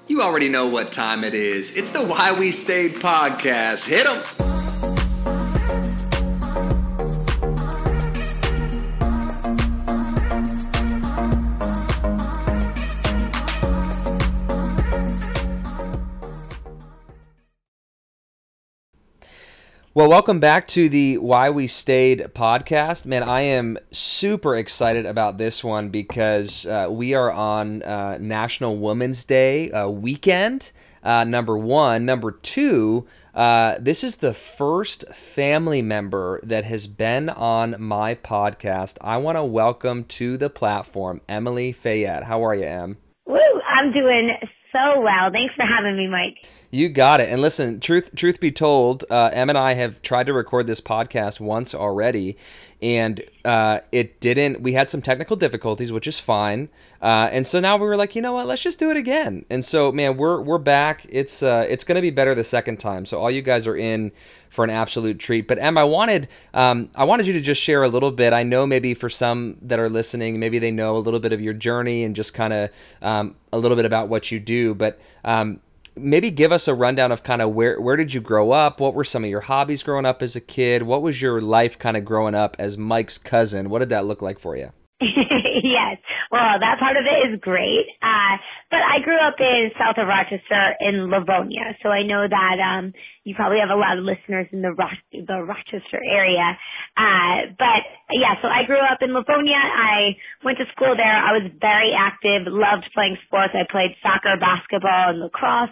You already know what time it is. It's the Why We Stayed podcast. Hit 'em! Well, welcome back to the Why We Stayed podcast. Man, I am super excited about this one because we are on National Women's Day weekend, number one. Number two, this is the first family member that has been on my podcast. I want to welcome to the platform Emily Fayette. How are you, Em? Woo, I'm doing so well. Thanks for having me, Mike. You got it. And listen, truth be told, Em and I have tried to record this podcast once already, and it didn't. We had some technical difficulties, which is fine. And so now we were like, you know what? Let's just do it again. And so, man, we're back. It's going to be better the second time. So all you guys are in for an absolute treat. But Em, I wanted you to just share a little bit. I know maybe for some that are listening, maybe they know a little bit of your journey and just kind of a little bit about what you do. But maybe give us a rundown of kind of where did you grow up? What were some of your hobbies growing up as a kid? What was your life kind of growing up as Mike's cousin? What did that look like for you? Yes. Well, that part of it is great. But I grew up in south of Rochester in Livonia. So I know that you probably have a lot of listeners in the Rochester area. But yeah, so I grew up in Livonia. I went to school there. I was very active, loved playing sports. I played soccer, basketball, and lacrosse.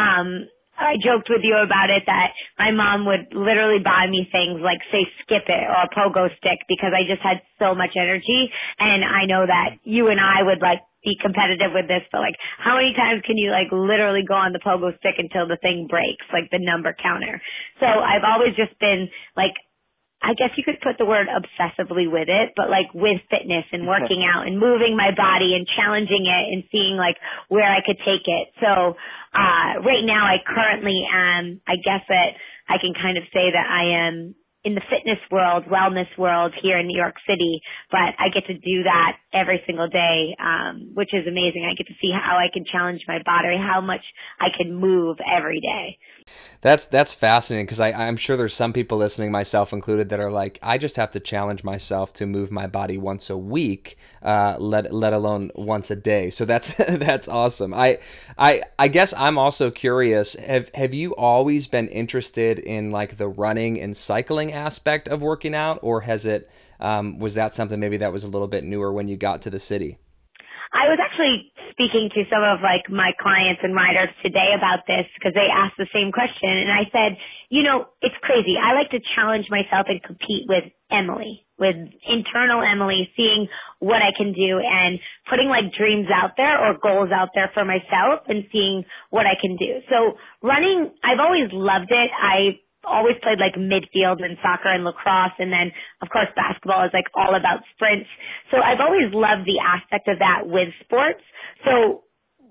I joked with you about it that my mom would literally buy me things like, say, Skip It or a pogo stick because I just had so much energy. And I know that you and I would like be competitive with this, but like how many times can you like literally go on the pogo stick until the thing breaks, like the number counter? So I've always just been like, I guess you could put the word obsessively with it, but like with fitness and working out and moving my body and challenging it and seeing like where I could take it. So, right now I currently am, I guess that I can kind of say that I am in the fitness world, wellness world here in New York City, but I get to do that every single day, which is amazing. I get to see how I can challenge my body, how much I can move every day. That's fascinating because I'm sure there's some people listening, myself included, that are like, I just have to challenge myself to move my body once a week, let alone once a day. So that's that's awesome. I guess I'm also curious. Have you always been interested in like the running and cycling aspect of working out, or has it was that something maybe that was a little bit newer when you got to the city? I was actually speaking to some of like my clients and riders today about this because they asked the same question. And I said, you know, it's crazy. I like to challenge myself and compete with Emily, with internal Emily, seeing what I can do and putting like dreams out there or goals out there for myself and seeing what I can do. So running, I've always loved it. I always played like midfield in soccer and lacrosse. And then of course basketball is like all about sprints. So I've always loved the aspect of that with sports. So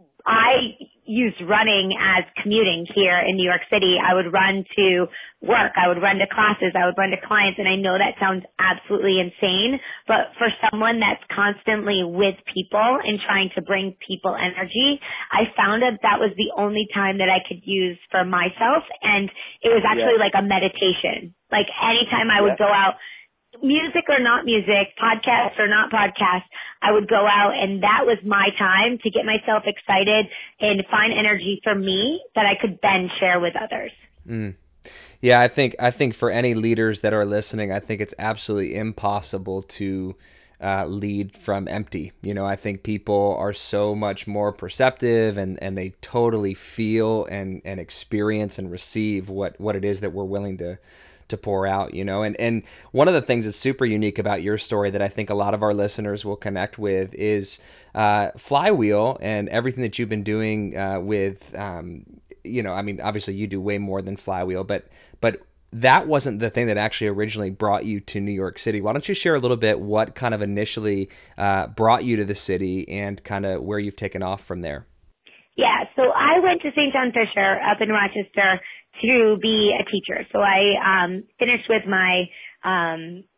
I used running as commuting here in New York City. I would run to work. I would run to classes. I would run to clients. And I know that sounds absolutely insane, but for someone that's constantly with people and trying to bring people energy, I found that that was the only time that I could use for myself. And it was actually like a meditation. Like anytime I would go out, music or not music, podcast or not podcast, I would go out and that was my time to get myself excited and find energy for me that I could then share with others. Yeah, I think for any leaders that are listening, I think it's absolutely impossible to lead from empty. You know, I think people are so much more perceptive and they totally feel and experience and receive what it is that we're willing to pour out, you know. And one of the things that's super unique about your story that I think a lot of our listeners will connect with is Flywheel and everything that you've been doing with, you know, I mean, obviously you do way more than Flywheel, but that wasn't the thing that actually originally brought you to New York City. Why don't you share a little bit what kind of initially brought you to the city and kind of where you've taken off from there? Yeah, so I went to St. John Fisher up in Rochester to be a teacher. So I finished with my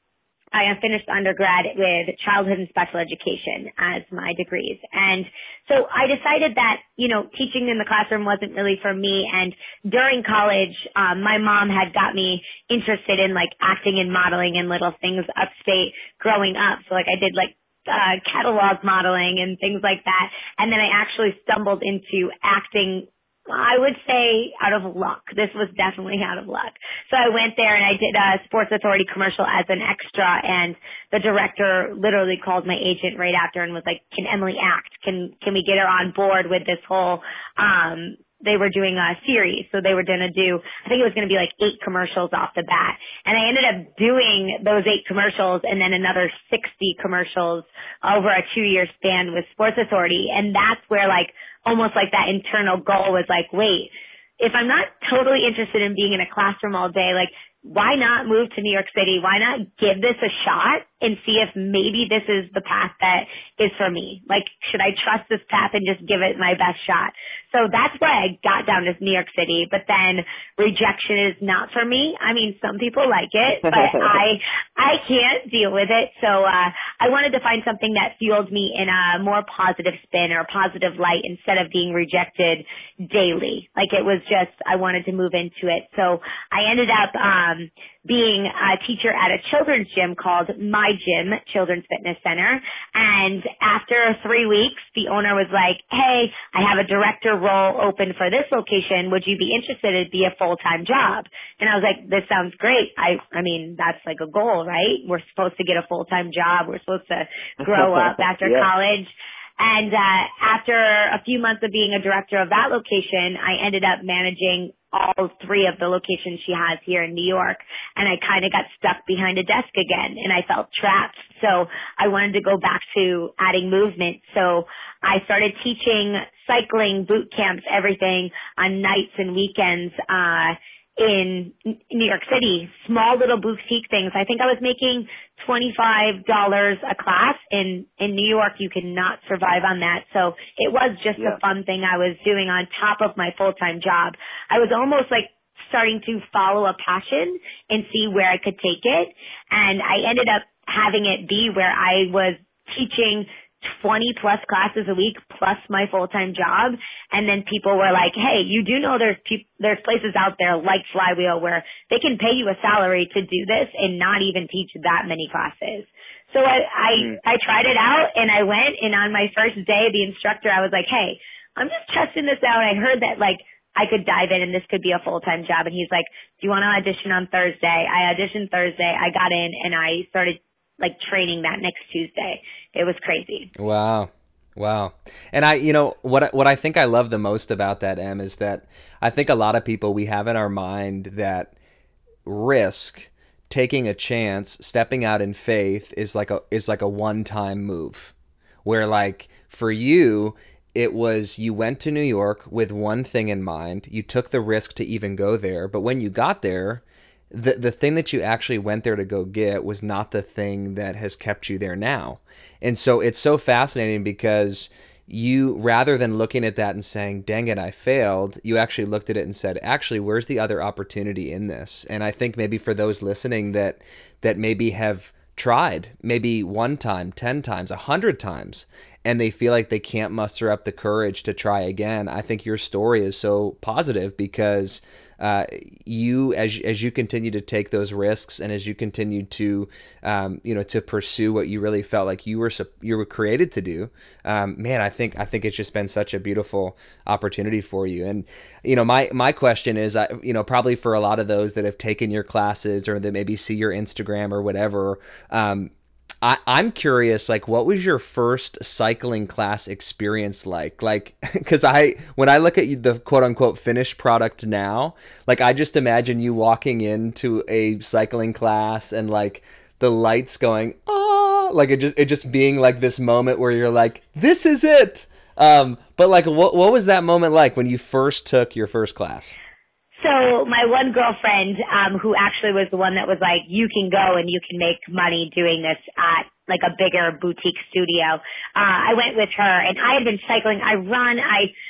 I finished undergrad with childhood and special education as my degrees. And so I decided that, teaching in the classroom wasn't really for me. And during college, my mom had got me interested in like acting and modeling and little things upstate growing up. So like I did like catalog modeling and things like that. And then I actually stumbled into acting, I would say out of luck. This was definitely out of luck. So I went there and I did a Sports Authority commercial as an extra, and the director literally called my agent right after and was like, "Can Emily act? Can we get her on board with this whole they were doing a series, so they were going to do, I think it was going to be like 8 commercials off the bat. And I ended up doing those 8 commercials and then another 60 commercials over a 2-year span with Sports Authority. And that's where like, almost like that internal goal was like, wait, if I'm not totally interested in being in a classroom all day, like, why not move to New York City? Why not give this a shot and see if maybe this is the path that is for me? Like, should I trust this path and just give it my best shot? So that's why I got down to New York City, but then rejection is not for me. I mean, some people like it, but I can't deal with it. So, I wanted to find something that fueled me in a more positive spin or positive light instead of being rejected daily. Like it was just, I wanted to move into it. So I ended up, being a teacher at a children's gym called My Gym Children's Fitness Center. And after 3 weeks, the owner was like, "Hey, I have a director role open for this location. Would you be interested? It'd be a full-time job." And I was like, "This sounds great. I mean, that's like a goal, right? We're supposed to get a full-time job. We're supposed to grow up after college." And after a few months of being a director of that location, I ended up managing all 3 of the locations she has here in New York. And I kind of got stuck behind a desk again and I felt trapped. So I wanted to go back to adding movement. So I started teaching cycling, boot camps, everything on nights and weekends, in New York City, small little boutique things. I think I was making $25 a class. In New York, you cannot survive on that. So it was just a fun thing I was doing on top of my full-time job. I was almost like starting to follow a passion and see where I could take it. And I ended up having it be where I was teaching 20 plus classes a week plus my full-time job. And then people were like, "Hey, you do know there's places out there like Flywheel where they can pay you a salary to do this and not even teach that many classes." So I tried it out and I went, and on my first day, the instructor, I was like, "Hey, I'm just testing this out. I heard that like I could dive in and this could be a full-time job." And he's like, "Do you want to audition on Thursday?" I auditioned Thursday. I got in and I started like training that next Tuesday. It was crazy. Wow. And what I think I love the most about that, Em, is that I think a lot of people, we have in our mind that risk, taking a chance, stepping out in faith is like a one-time move. Where like for you, it was you went to New York with one thing in mind. You took the risk to even go there, but when you got there, the thing that you actually went there to go get was not the thing that has kept you there now. And so it's so fascinating because you, rather than looking at that and saying, "Dang it, I failed," you actually looked at it and said, "Actually, where's the other opportunity in this?" And I think maybe for those listening that maybe have tried maybe 1 time, 10 times, 100 times, and they feel like they can't muster up the courage to try again, I think your story is so positive because you, as you continue to take those risks and as you continue to, to pursue what you really felt like you were created to do, man, I think it's just been such a beautiful opportunity for you. And my question is, probably for a lot of those that have taken your classes or that maybe see your Instagram or whatever, I'm curious, like, what was your first cycling class experience like? Like, because when I look at the quote unquote finished product now, like, I just imagine you walking into a cycling class and like the lights going, like it just being like this moment where you're like, this is it. But like, what was that moment like when you first took your first class? So my one girlfriend, who actually was the one that was like, "You can go and you can make money doing this at like a bigger boutique studio." I went with her and I had been cycling. I run. I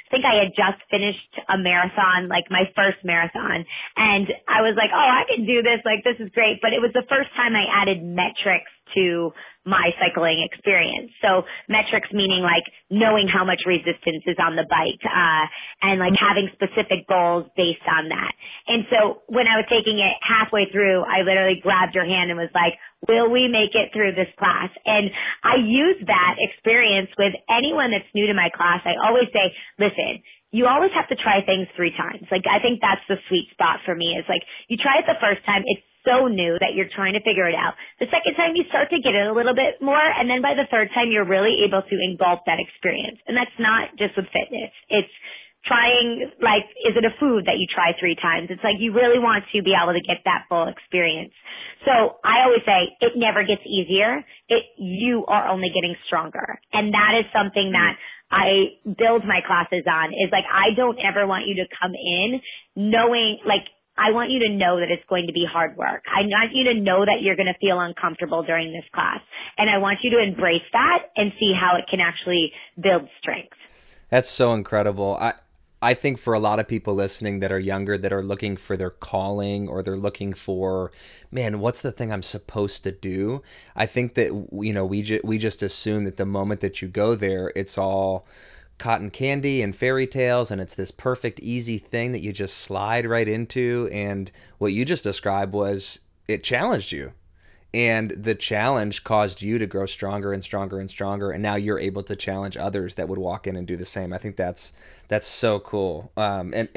think I had just finished a marathon, like my first marathon. And I was like, oh, I can do this. Like, this is great. But it was the first time I added metrics to my cycling experience. So metrics meaning like knowing how much resistance is on the bike, and like having specific goals based on that. And so when I was taking it halfway through, I literally grabbed your hand and was like, will we make it through this class? And I use that experience with anyone that's new to my class. I always say, listen, you always have to try things 3 times. Like, I think that's the sweet spot for me is like, you try it the first time, it's so new that you're trying to figure it out. The second time you start to get it a little bit more, and then by the third time you're really able to engulf that experience. And that's not just with fitness. It's trying, like, is it a food that you try 3 times? It's like you really want to be able to get that full experience. So I always say it never gets easier. You are only getting stronger. And that is something that I build my classes on is like, I don't ever want you to come in knowing, like, I want you to know that it's going to be hard work. I want you to know that you're going to feel uncomfortable during this class. And I want you to embrace that and see how it can actually build strength. That's so incredible. I think for a lot of people listening that are younger, that are looking for their calling, or they're looking for, man, what's the thing I'm supposed to do? I think that, you know, we just assume that the moment that you go there, it's all cotton candy and fairy tales, and it's this perfect, easy thing that you just slide right into. And what you just described was, it challenged you. And the challenge caused you to grow stronger and stronger and stronger. And now you're able to challenge others that would walk in and do the same. I think that's so cool. And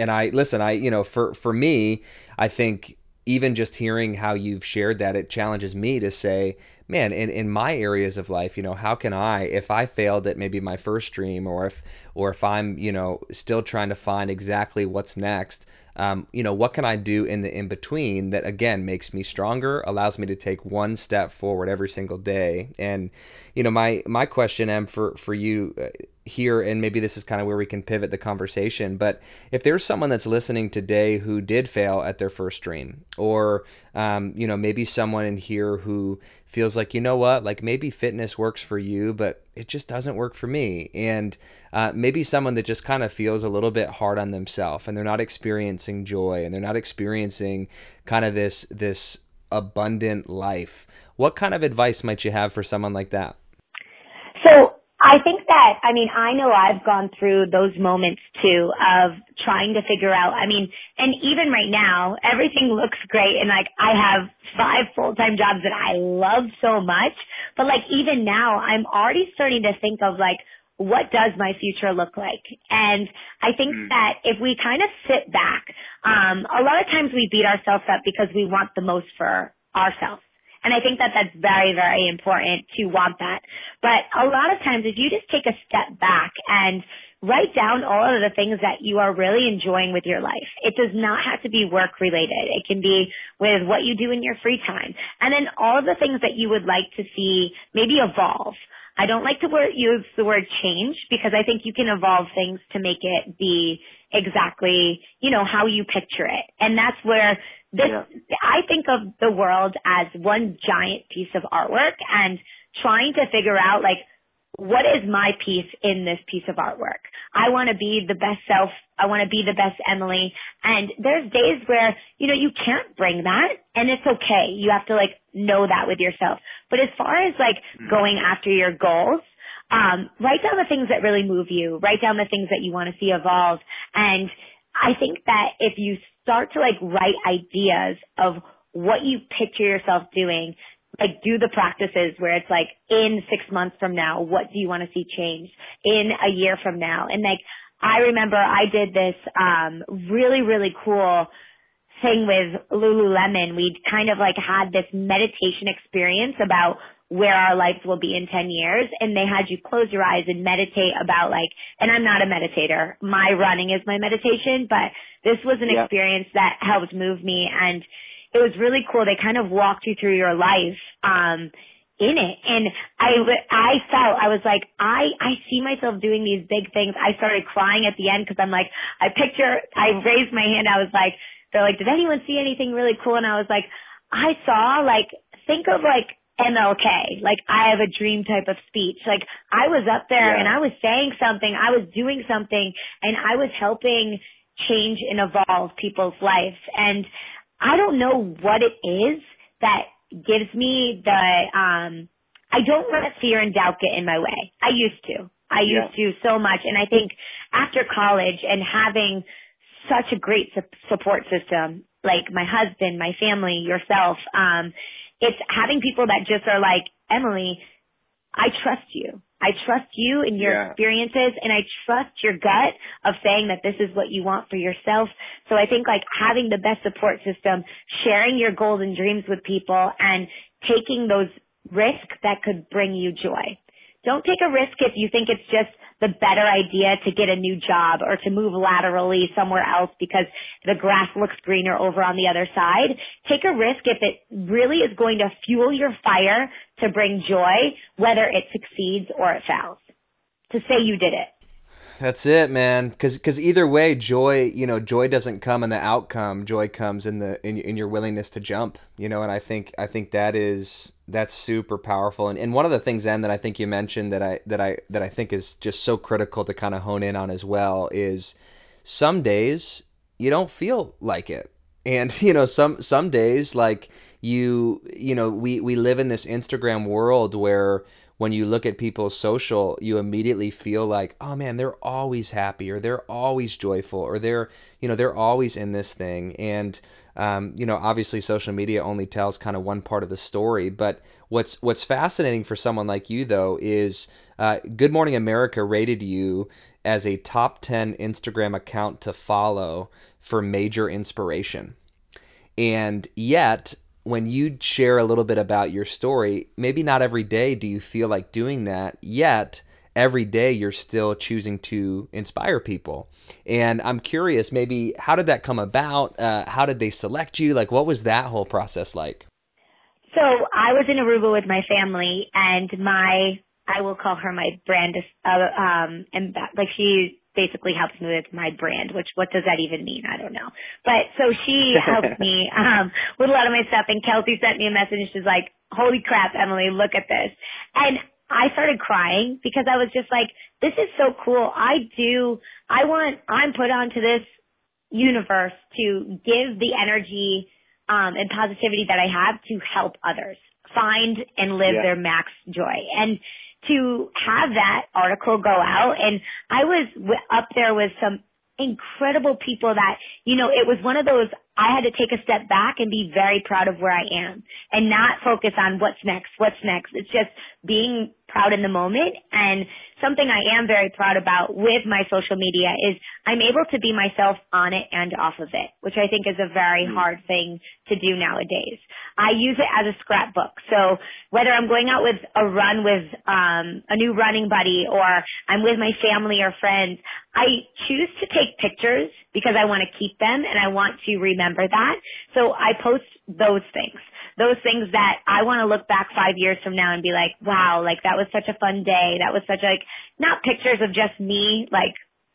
for me, I think even just hearing how you've shared that, it challenges me to say, man, in my areas of life, you know, how can I, if I failed at maybe my first dream, or if I'm, you know, still trying to find exactly what's next, you know, what can I do in the in between that again makes me stronger, allows me to take one step forward every single day. And you know, my question, Em, for you here, and maybe this is kind of where we can pivot the conversation, but if there's someone that's listening today who did fail at their first dream, or you know, maybe someone in here who feels like, you know what, like maybe fitness works for you, but it just doesn't work for me. And maybe someone that just kind of feels a little bit hard on themselves, and they're not experiencing joy, and they're not experiencing kind of this abundant life. What kind of advice might you have for someone like that? So I think that, I mean, I know I've gone through those moments too of trying to figure out, I mean, and even right now, everything looks great, and like I have 5 full-time jobs that I love so much, but like even now I'm already starting to think of like, what does my future look like? And I think that if we kind of sit back, a lot of times we beat ourselves up because we want the most for ourselves. And I think that that's very, very important to want that. But a lot of times if you just take a step back and write down all of the things that you are really enjoying with your life. It does not have to be work related. It can be with what you do in your free time. And then all of the things that you would like to see maybe evolve. I don't like to use the word change, because I think you can evolve things to make it be exactly, you know, how you picture it. And that's where I think of the world as one giant piece of artwork, and trying to figure out like, what is my piece in this piece of artwork? I want to be the best self. I want to be the best Emily. And there's days where, you know, you can't bring that, and it's okay. You have to like know that with yourself. But as far as like going after your goals, write down the things that really move you. Write down the things that you want to see evolve. And I think that if you start to like write ideas of what you picture yourself doing, like do the practices where it's like, in 6 months from now, what do you want to see change? In a year from now? And like, I remember I did this really, really cool thing with Lululemon. We kind of like had this meditation experience about where our lives will be in 10 years. And they had you close your eyes and meditate about like, and I'm not a meditator. My running is my meditation, but this was an experience that helped move me. And it was really cool. They kind of walked you through your life in it. And I was like, I see myself doing these big things. I started crying at the end because I'm like, I raised my hand. I was like, they're like, did anyone see anything really cool? And I was like, I saw like, think of like MLK, like I have a dream type of speech. Like I was up there and I was saying something, I was doing something, and I was helping change and evolve people's lives. And I don't know what it is that gives me I don't let fear and doubt get in my way. I used to so much. And I think after college and having such a great support system, like my husband, my family, yourself, it's having people that just are like, Emily, I trust you. I trust you and your experiences, and I trust your gut of saying that this is what you want for yourself. So I think like having the best support system, sharing your goals and dreams with people, and taking those risks that could bring you joy. Don't take a risk if you think it's just the better idea to get a new job or to move laterally somewhere else because the grass looks greener over on the other side. Take a risk if it really is going to fuel your fire to bring joy, whether it succeeds or it fails. To say you did it. That's it, man. Because either way, joy doesn't come in the outcome. Joy comes in in your willingness to jump. And I think that's super powerful. And one of the things, Em, that I think you mentioned that I think is just so critical to kind of hone in on as well is some days you don't feel like it. And some days, like we live in this Instagram world where when you look at people's social, you immediately feel like, oh man, they're always happy, or they're always joyful, or they're always in this thing. And obviously social media only tells kind of one part of the story. But what's fascinating for someone like you though is Good Morning America rated you as a top 10 Instagram account to follow for major inspiration. And yet, when you share a little bit about your story, maybe not every day do you feel like doing that, yet every day you're still choosing to inspire people. And I'm curious, maybe how did that come about? How did they select you? Like, what was that whole process like? So I was in Aruba with my family, and I will call her my brand, and like she basically helps me with my brand, which what does that even mean? I don't know. But so she helps me with a lot of my stuff, and Kelsey sent me a message. She's like, holy crap, Emily, look at this. And I started crying because I was just like, this is so cool. I'm put onto this universe to give the energy and positivity that I have to help others find and live their max joy. And to have that article go out, and I was up there with some incredible people that, it was one of those, I had to take a step back and be very proud of where I am and not focus on what's next. It's just being proud in the moment. And something I am very proud about with my social media is I'm able to be myself on it and off of it, which I think is a very hard thing to do nowadays. I use it as a scrapbook. So whether I'm going out with a run with a new running buddy, or I'm with my family or friends, I choose to take pictures because I want to keep them and I want to remember that. So I post those things that I want to look back 5 years from now and be like, wow, like that was such a fun day. That was such like, not pictures of just me, like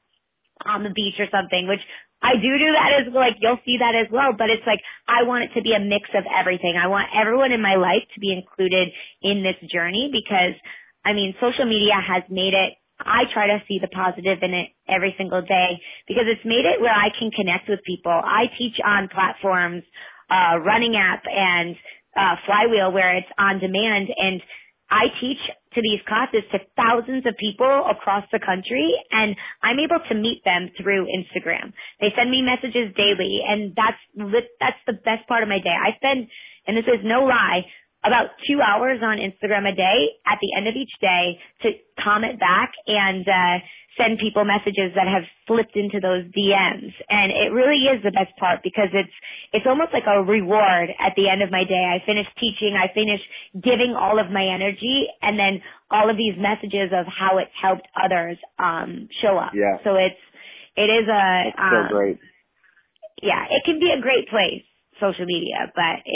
on the beach or something, which I do that as well. Like you'll see that as well, but it's like, I want it to be a mix of everything. I want everyone in my life to be included in this journey because social media has made it, I try to see the positive in it every single day because it's made it where I can connect with people. I teach on platforms, Running App and Flywheel, where it's on demand, and I teach to these classes to thousands of people across the country, and I'm able to meet them through Instagram. They send me messages daily, and that's the best part of my day. I spend, and this is no lie, about 2 hours on Instagram a day at the end of each day to comment back and send people messages that have slipped into those DMs. And it really is the best part because it's almost like a reward at the end of my day. I finish teaching, I finish giving all of my energy, and then all of these messages of how it's helped others show up. Yeah. So it is so great. Yeah, it can be a great place, social media, but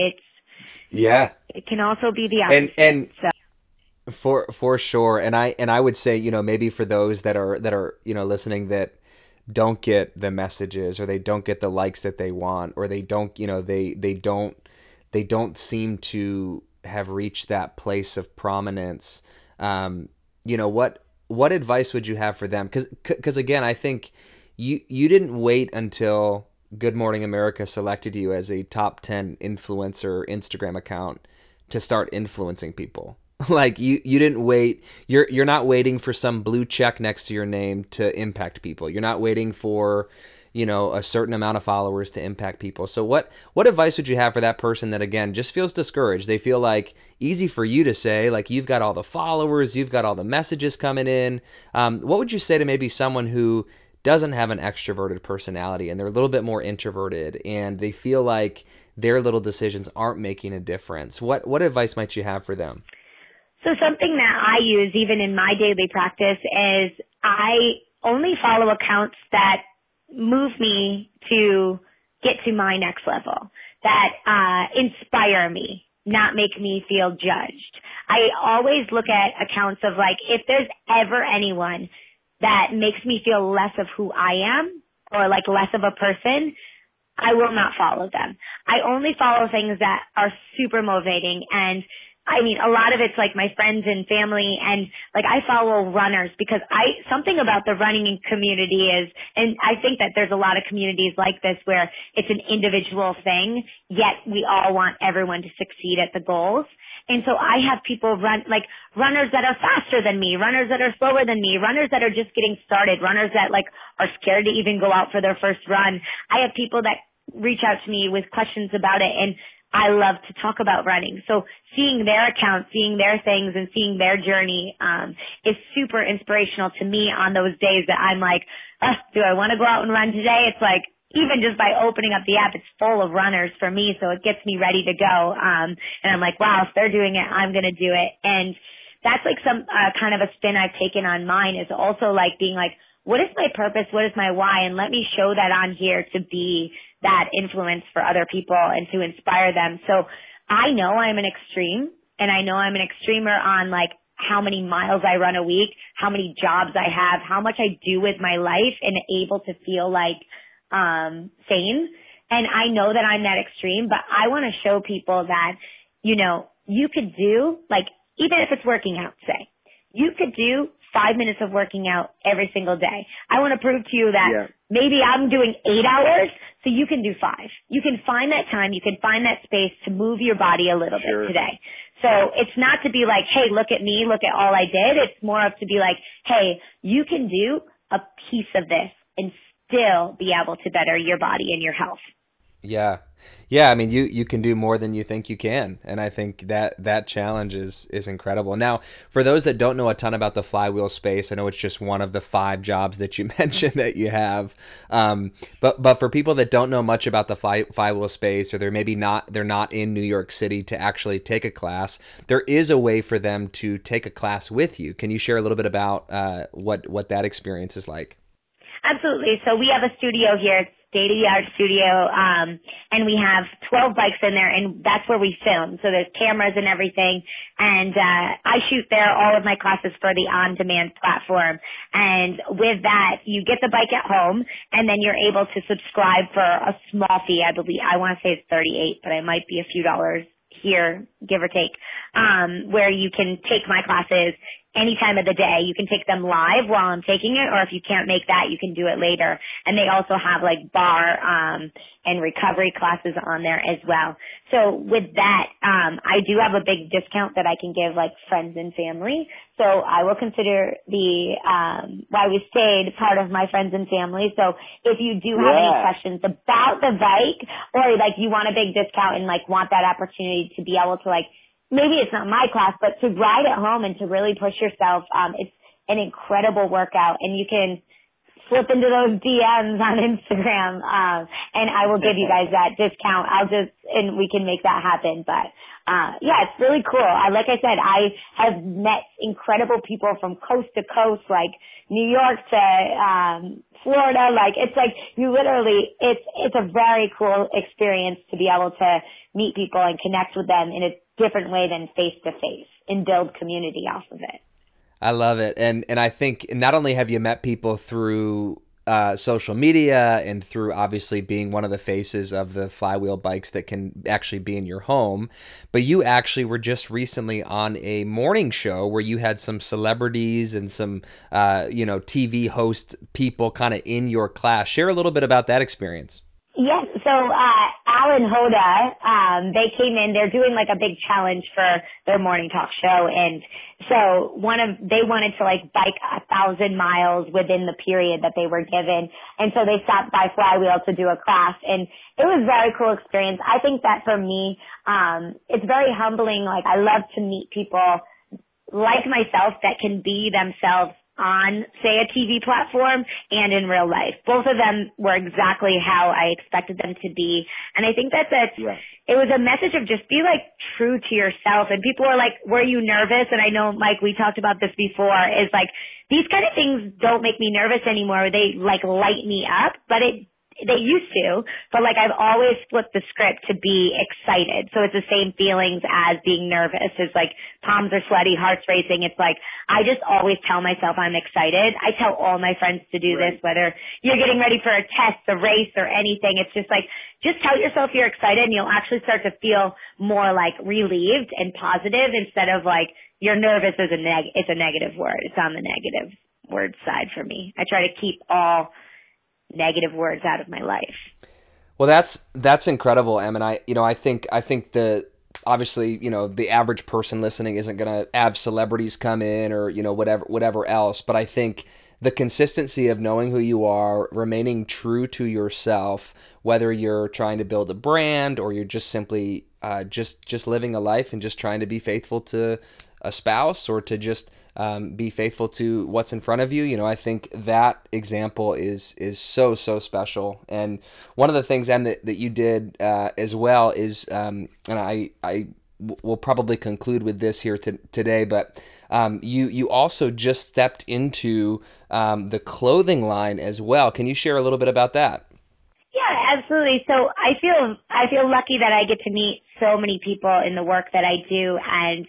it can also be the opposite. And for sure. And I would say, maybe for those that are listening that don't get the messages, or they don't get the likes that they want, or they don't, they don't seem to have reached that place of prominence, you know, what advice would you have for them? Because again, I think you didn't wait until Good Morning America selected you as a top 10 influencer Instagram account to start influencing people. Like you didn't wait. You're not waiting for some blue check next to your name to impact people. You're not waiting for, you know, a certain amount of followers to impact people. So what advice would you have for that person that, again, just feels discouraged? They feel like, easy for you to say, like, you've got all the followers, you've got all the messages coming in. What would you say to maybe someone who doesn't have an extroverted personality and they're a little bit more introverted and they feel like their little decisions aren't making a difference? What advice might you have for them? So something that I use even in my daily practice is I only follow accounts that move me to get to my next level, that inspire me, not make me feel judged. I always look at accounts of like, if there's ever anyone that makes me feel less of who I am or like less of a person, I will not follow them. I only follow things that are super motivating. And I mean, a lot of it's like my friends and family, and like I follow runners because something about the running community is, and I think that there's a lot of communities like this where it's an individual thing, yet we all want everyone to succeed at the goals. And so I have people like runners that are faster than me, runners that are slower than me, runners that are just getting started, runners that like are scared to even go out for their first run. I have people that reach out to me with questions about it, and I love to talk about running. So seeing their accounts, seeing their things, and seeing their journey is super inspirational to me on those days that I'm like, do I want to go out and run today? It's like, even just by opening up the app, it's full of runners for me, so it gets me ready to go. And I'm like, wow, if they're doing it, I'm going to do it. And that's like some kind of a spin I've taken on mine, is also like being like, what is my purpose? What is my why? And let me show that on here to be that influence for other people and to inspire them. So I know I'm an extreme, and I know I'm an extremer on like how many miles I run a week, how many jobs I have, how much I do with my life and able to feel like sane. And I know that I'm that extreme, but I want to show people that, you know, you could do, like, even if it's working out, say, you could do 5 minutes of working out every single day. I want to prove to you that maybe I'm doing 8 hours, so you can do 5. You can find that time, you can find that space to move your body a little bit today. So it's not to be like, hey, look at me, look at all I did. It's more of to be like, hey, you can do a piece of this and still be able to better your body and your health. Yeah. Yeah. I mean, you can do more than you think you can. And I think that challenge is incredible. Now, for those that don't know a ton about the Flywheel space, I know it's just one of the 5 jobs that you mentioned that you have. But for people that don't know much about the Flywheel space, or they're not in New York City to actually take a class, there is a way for them to take a class with you. Can you share a little bit about what that experience is like? Absolutely. So we have a studio here, state-of-the-art studio, and we have 12 bikes in there, and that's where we film. So there's cameras and everything, and I shoot there all of my classes for the on-demand platform. And with that, you get the bike at home, and then you're able to subscribe for a small fee. I believe, I want to say it's $38, but it might be a few dollars here, give or take, where you can take my classes any time of the day. You can take them live while I'm taking it, or if you can't make that, you can do it later. And they also have like bar and recovery classes on there as well. So with that, I do have a big discount that I can give like friends and family. So I will consider the Why We Stayed part of my friends and family. So if you do have any questions about the bike, or like you want a big discount and like want that opportunity to be able to like, maybe it's not my class, but to ride at home and to really push yourself, it's an incredible workout, and you can slip into those DMs on Instagram, and I will give you guys that discount. And we can make that happen. But, yeah, it's really cool. Like I said, I have met incredible people from coast to coast, like New York to, Florida. Like, it's like you literally, it's a very cool experience to be able to meet people and connect with them in a different way than face to face, and build community off of it. I love it. And I think not only have you met people through social media and through obviously being one of the faces of the Flywheel bikes that can actually be in your home. But you actually were just recently on a morning show where you had some celebrities and some, TV host people kind of in your class. Share a little bit about that experience. Yes. So, Al and Hoda, they came in, they're doing like a big challenge for their morning talk show. And so they wanted to like bike 1,000 miles within the period that they were given. And so they stopped by Flywheel to do a class, and it was a very cool experience. I think that for me, it's very humbling. Like, I love to meet people like myself that can be themselves on, say, a TV platform and in real life. Both of them were exactly how I expected them to be. And I think it was a message of just be like true to yourself. And people are like, were you nervous? And I know, Mike, we talked about this before, is like, these kind of things don't make me nervous anymore. They like light me up, but they used to, but like I've always flipped the script to be excited. So it's the same feelings as being nervous. It's like palms are sweaty, heart's racing. It's like I just always tell myself I'm excited. I tell all my friends to do this, whether you're getting ready for a test, a race, or anything. It's just like, just tell yourself you're excited, and you'll actually start to feel more like relieved and positive instead of like you're nervous as it's a negative word. It's on the negative word side for me. I try to keep all negative words out of my life. Well, that's incredible, Em, and I think the obviously, the average person listening isn't going to have celebrities come in or whatever else, but I think the consistency of knowing who you are, remaining true to yourself, whether you're trying to build a brand or you're just simply just living a life and just trying to be faithful to a spouse or to just be faithful to what's in front of you. I think that example is so special. And one of the things, Em, that you did as well is, and I will probably conclude with this here today, but you also just stepped into the clothing line as well. Can you share a little bit about that? Yeah, absolutely. So I feel lucky that I get to meet so many people in the work that I do, and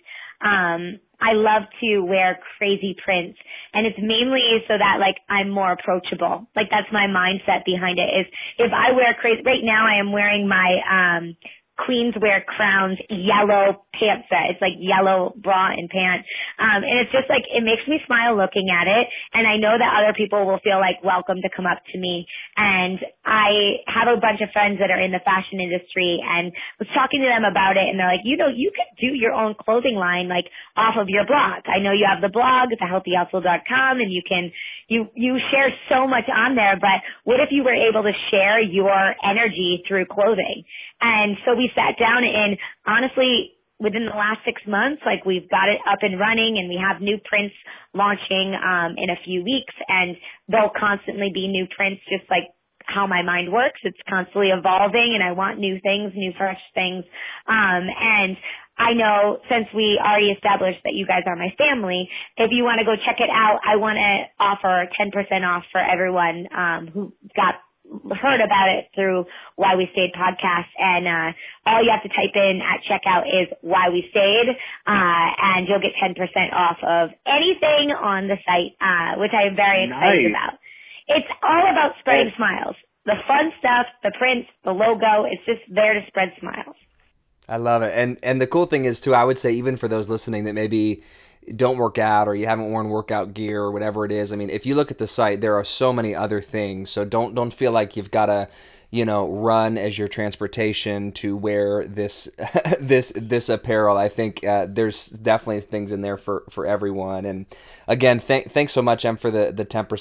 I love to wear crazy prints, and it's mainly so that like I'm more approachable. Like that's my mindset behind it, is if I wear crazy, right now I am wearing my Queenswear Crowns yellow pant set. It's like yellow bra and pant. And it's just like, it makes me smile looking at it. And I know that other people will feel like welcome to come up to me. And I have a bunch of friends that are in the fashion industry, and was talking to them about it. And they're like, you could do your own clothing line, like off of your blog. I know you have the blog, thehealthyhustle.com, and you share so much on there, but what if you were able to share your energy through clothing? And so we sat down, and honestly, within the last 6 months, like we've got it up and running, and we have new prints launching in a few weeks, and there'll constantly be new prints, just like how my mind works. It's constantly evolving, and I want new things, new fresh things. And I know, since we already established that you guys are my family, if you want to go check it out, I want to offer 10% off for everyone who heard about it through Why We Stayed podcast. And all you have to type in at checkout is Why We Stayed, and you'll get 10% off of anything on the site, which I am very excited about. It's all about spreading smiles. The fun stuff, the prints, the logo, it's just there to spread smiles. I love it. And the cool thing is, too, I would say, even for those listening that maybe don't work out or you haven't worn workout gear or whatever it is, I mean, if you look at the site, there are so many other things. So don't feel like you've got to, run as your transportation to wear this this apparel. I think there's definitely things in there for everyone. And again, thanks so much, Em, for the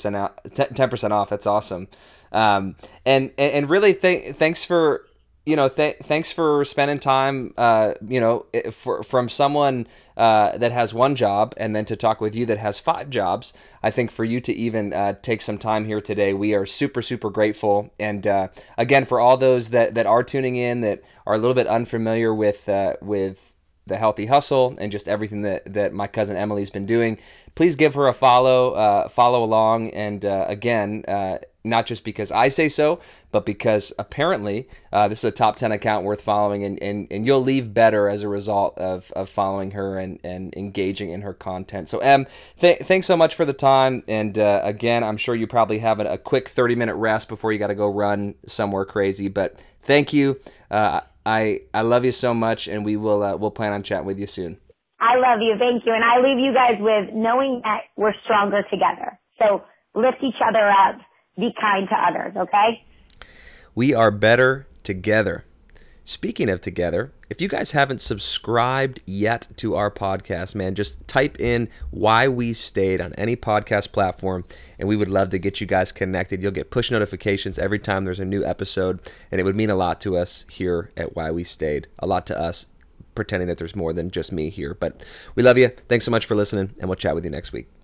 10% off. That's awesome. And really thanks for thanks for spending time, from someone that has one job, and then to talk with you that has 5 jobs. I think for you to even take some time here today, we are super, super grateful. And again, for all those that are tuning in, that are a little bit unfamiliar with the Healthy Hustle and just everything that my cousin Emily's been doing. Please give her a follow along. And again, not just because I say so, but because apparently this is a top 10 account worth following, and you'll leave better as a result of following her and engaging in her content. So Em, thanks so much for the time. And again, I'm sure you probably have a quick 30-minute rest before you got to go run somewhere crazy, but thank you. I love you so much, and we'll plan on chatting with you soon. I love you. Thank you. And I leave you guys with knowing that we're stronger together. So lift each other up. Be kind to others, okay? We are better together. Speaking of together, if you guys haven't subscribed yet to our podcast, man, just type in Why We Stayed on any podcast platform, and we would love to get you guys connected. You'll get push notifications every time there's a new episode, and it would mean a lot to us here at Why We Stayed. A lot to us, pretending that there's more than just me here. But we love you. Thanks so much for listening, and we'll chat with you next week.